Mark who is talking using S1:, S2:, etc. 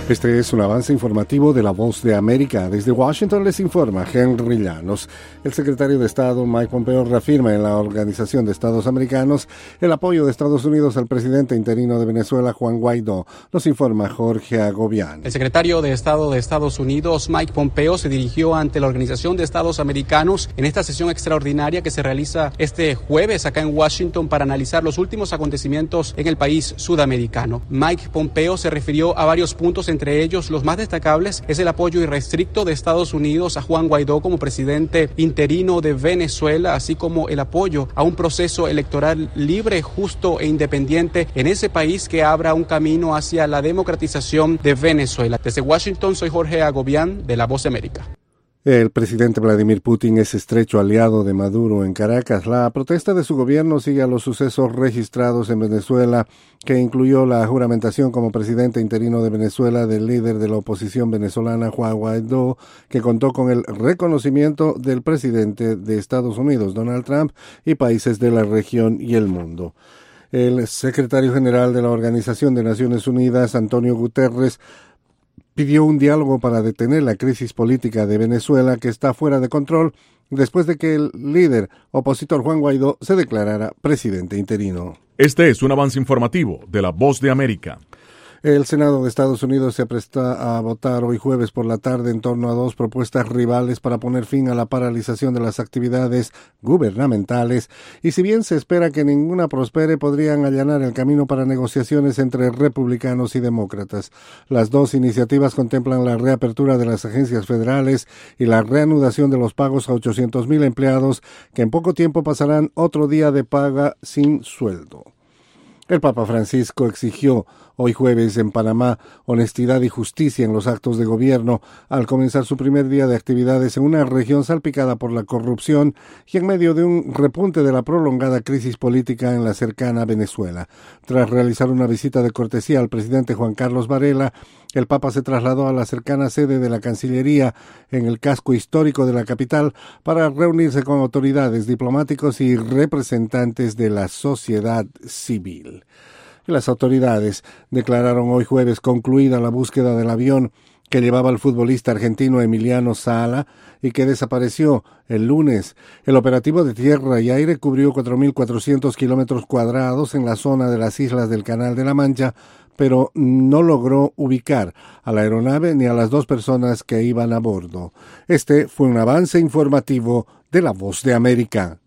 S1: Este es un avance informativo de La Voz de América. Desde Washington les informa Henry Llanos. El secretario de Estado Mike Pompeo reafirma en la Organización de Estados Americanos el apoyo de Estados Unidos al presidente interino de Venezuela, Juan Guaidó. Nos informa Jorge Agobián.
S2: El secretario de Estado de Estados Unidos, Mike Pompeo, se dirigió ante la Organización de Estados Americanos en esta sesión extraordinaria que se realiza este jueves acá en Washington para analizar los últimos acontecimientos en el país sudamericano. Mike Pompeo se refirió a varios puntos, entre ellos los más destacables es el apoyo irrestricto de Estados Unidos a Juan Guaidó como presidente interino de Venezuela, así como el apoyo a un proceso electoral libre, justo e independiente en ese país que abra un camino hacia la democratización de Venezuela. Desde Washington, soy Jorge Agobián de La Voz de América.
S1: El presidente Vladimir Putin es estrecho aliado de Maduro en Caracas. La protesta de su gobierno sigue a los sucesos registrados en Venezuela, que incluyó la juramentación como presidente interino de Venezuela del líder de la oposición venezolana, Juan Guaidó, que contó con el reconocimiento del presidente de Estados Unidos, Donald Trump, y países de la región y el mundo. El secretario general de la Organización de Naciones Unidas, Antonio Guterres, pidió un diálogo para detener la crisis política de Venezuela que está fuera de control después de que el líder opositor Juan Guaidó se declarara presidente interino.
S3: Este es un avance informativo de La Voz de América.
S1: El Senado de Estados Unidos se apresta a votar hoy jueves por la tarde en torno a dos propuestas rivales para poner fin a la paralización de las actividades gubernamentales y si bien se espera que ninguna prospere, podrían allanar el camino para negociaciones entre republicanos y demócratas. Las dos iniciativas contemplan la reapertura de las agencias federales y la reanudación de los pagos a 800,000 empleados que en poco tiempo pasarán otro día de paga sin sueldo. El Papa Francisco exigió hoy jueves en Panamá honestidad y justicia en los actos de gobierno al comenzar su primer día de actividades en una región salpicada por la corrupción y en medio de un repunte de la prolongada crisis política en la cercana Venezuela. Tras realizar una visita de cortesía al presidente Juan Carlos Varela, el Papa se trasladó a la cercana sede de la Cancillería en el casco histórico de la capital para reunirse con autoridades, diplomáticos y representantes de la sociedad civil. Las autoridades declararon hoy jueves concluida la búsqueda del avión que llevaba al futbolista argentino Emiliano Sala y que desapareció el lunes. El operativo de tierra y aire cubrió 4.400 kilómetros cuadrados en la zona de las islas del Canal de la Mancha, pero no logró ubicar a la aeronave ni a las dos personas que iban a bordo. Este fue un avance informativo de La Voz de América.